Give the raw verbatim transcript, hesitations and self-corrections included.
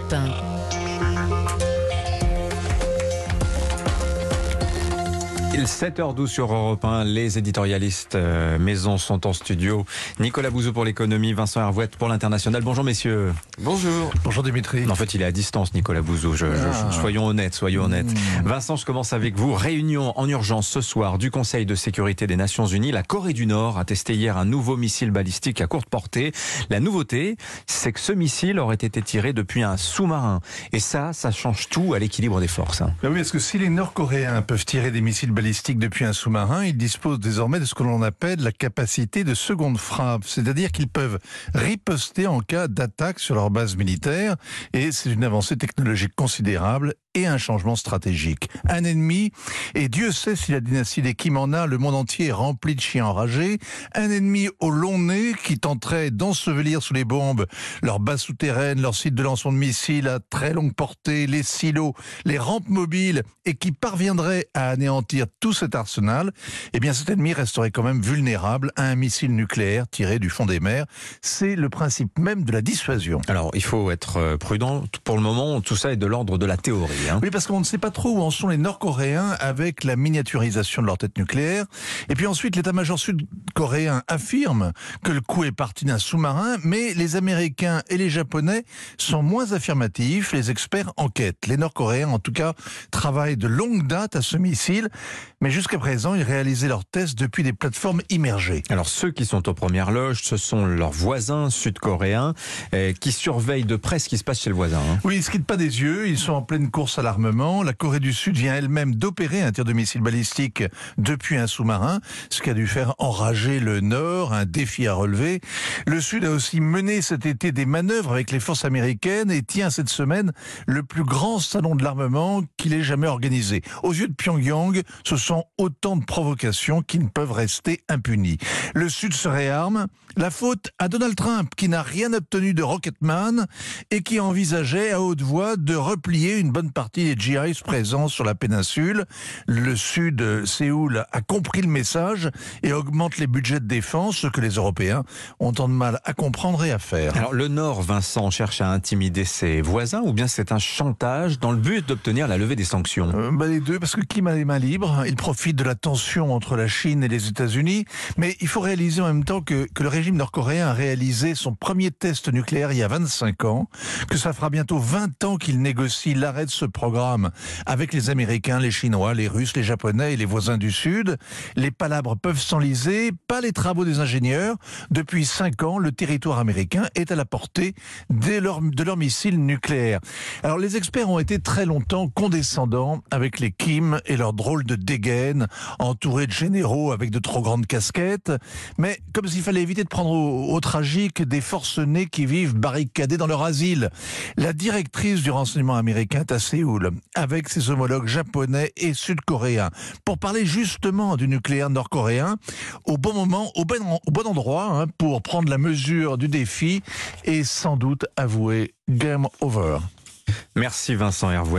Europe un. sept heures douze sur Europe un, les éditorialistes euh, maison sont en studio. Nicolas Bouzou pour l'économie, Vincent Hervouette pour l'international. Bonjour messieurs. Bonjour. Bonjour Dimitri. En fait, il est à distance, Nicolas Bouzou. Je, ah. je, soyons honnêtes, soyons honnêtes. Mmh. Vincent, je commence avec vous. Réunion en urgence ce soir du Conseil de sécurité des Nations Unies. La Corée du Nord a testé hier un nouveau missile balistique à courte portée. La nouveauté, c'est que ce missile aurait été tiré depuis un sous-marin. Et ça, ça change tout à l'équilibre des forces. Hein. Ben oui, parce que si les Nord-Coréens peuvent tirer des missiles balistiques depuis un sous-marin, ils disposent désormais de ce que l'on appelle la capacité de seconde frappe, c'est-à-dire qu'ils peuvent riposter en cas d'attaque sur leur base militaire, et c'est une avancée technologique considérable et un changement stratégique. Un ennemi, et Dieu sait si la dynastie des Kim en a, le monde entier est rempli de chiens enragés, un ennemi au long nez qui tenterait d'ensevelir sous les bombes leurs bases souterraines, leurs sites de lancement de missiles à très longue portée, les silos, les rampes mobiles, et qui parviendrait à anéantir tout cet arsenal, eh bien cet ennemi resterait quand même vulnérable à un missile nucléaire tiré du fond des mers. C'est le principe même de la dissuasion. Alors, il faut être prudent. Pour le moment, tout ça est de l'ordre de la théorie. Hein. Oui, parce qu'on ne sait pas trop où en sont les Nord-Coréens avec la miniaturisation de leur tête nucléaire. Et puis ensuite, l'état-major sud-coréen affirme que le coup est parti d'un sous-marin, mais les Américains et les Japonais sont moins affirmatifs. Les experts enquêtent. Les Nord-Coréens, en tout cas, travaillent de longue date à ce missile, mais jusqu'à présent, ils réalisaient leurs tests depuis des plateformes immergées. Alors, ceux qui sont aux premières loges, ce sont leurs voisins sud-coréens eh, qui surveillent de près ce qui se passe chez le voisin. Hein. Oui, ils ne se quittent pas des yeux. Ils sont en pleine course à l'armement. La Corée du Sud vient elle-même d'opérer un tir de missile balistique depuis un sous-marin, ce qui a dû faire enrager le Nord, un défi à relever. Le Sud a aussi mené cet été des manœuvres avec les forces américaines et tient cette semaine le plus grand salon de l'armement qu'il ait jamais organisé. Aux yeux de Pyongyang, ce sont autant de provocations qui ne peuvent rester impunies. Le Sud se réarme. La faute à Donald Trump, qui n'a rien obtenu de Rocketman et qui envisageait à haute voix de replier une bonne partie des G Is présents sur la péninsule. Le Sud, Séoul, a compris le message et augmente les budgets de défense, ce que les Européens ont tant de mal à comprendre et à faire. Alors, le Nord, Vincent, cherche à intimider ses voisins ou bien c'est un chantage dans le but d'obtenir la levée des sanctions? euh, bah Les deux, parce que Kim a les mains libres. Il profite de la tension entre la Chine et les États-Unis. Mais il faut réaliser en même temps que, que le régime nord-coréen a réalisé son premier test nucléaire il y a vingt-cinq ans, que ça fera bientôt vingt ans qu'il négocie l'arrêt de ce programme avec les Américains, les Chinois, les Russes, les Japonais et les voisins du Sud. Les palabres peuvent s'enliser, pas les travaux des ingénieurs. Depuis cinq ans, le territoire américain est à la portée de leurs de leur missiles nucléaires. Alors les experts ont été très longtemps condescendants avec les Kim et leurs drôles de dégaines, entourés de généraux avec de trop grandes casquettes, mais comme s'il fallait éviter de prendre au, au tragique des forcenés qui vivent barricadés dans leur asile. La directrice du renseignement américain est à Séoul, avec ses homologues japonais et sud-coréens, pour parler justement du nucléaire nord-coréen, au bon moment, au bon, au bon endroit, hein, pour prendre la mesure du défi et sans doute avouer game over. Merci Vincent Hervouet.